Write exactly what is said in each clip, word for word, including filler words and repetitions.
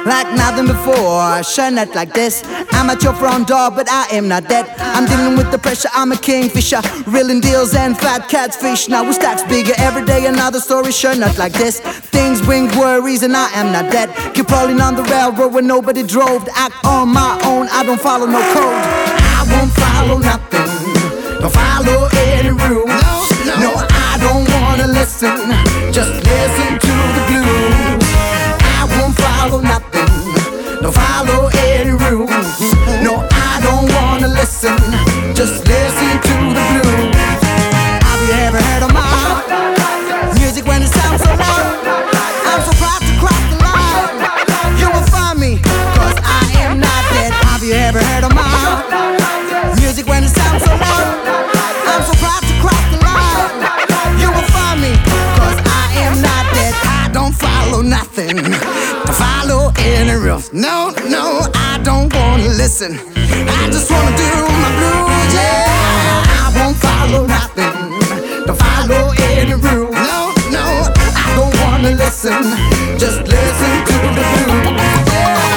like nothing before. Shine not like this. I'm at your front door, but I am not dead. I'm dealing with the pressure, I'm a kingfisher, reeling deals and fat catfish. Now we stacks bigger every day, another story. Sure, not like this. Things bring worries and I am not dead. Keep rolling on the railroad where nobody drove. To act on my own, I don't follow no code. I won't follow nothing, don't follow any rule. No, no, no, I don't wanna listen, just listen to the blues. I won't follow nothing, don't follow any rules. No, I don't wanna listen, just listen to the blues. Have you ever heard of my music when it sounds so loud? I'm so proud to cross the line. You will find me, cause I am not dead. Have you ever heard of my music when it sounds so loud? I'm so proud to cross the line. You will find me, cause I am not dead. I don't follow nothing, to follow any rules. No, no, I don't wanna listen, I just wanna do my blues, yeah. I won't follow nothing, to follow any rule. No, no, I don't wanna listen, just listen to the blues, yeah.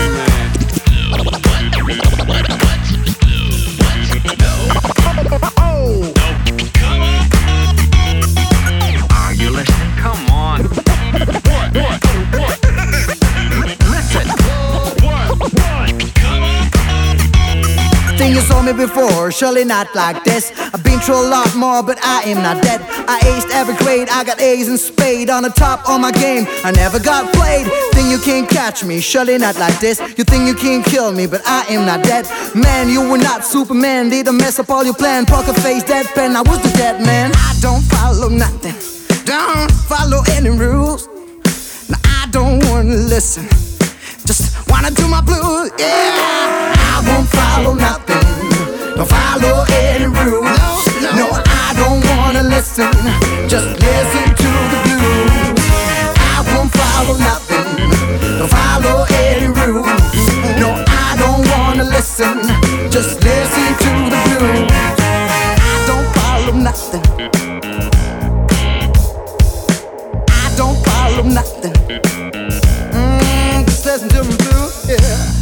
Are you listening? Come on. What? What? What? Listen. Think you saw me before, surely not like this. I've been through a lot more, but I am not dead. I aced every grade, I got A's in spade. On the top of my game, I never got played. Think you can't catch me, surely not like this. You think you can't kill me, but I am not dead. Man, you were not Superman, they done mess up all your plan. Poker face, deadpan, I was the dead man. I don't follow nothing, don't follow any rules. No, I don't wanna listen, just wanna do my blues, yeah. I won't follow nothing, don't follow any rules. No, no, no, I don't wanna listen, just listen to the blues. I won't follow nothing, don't follow any rules. No, I don't wanna listen, just listen to the blues. I don't follow nothing, I don't follow nothing. Mm, just listen to the blues, yeah.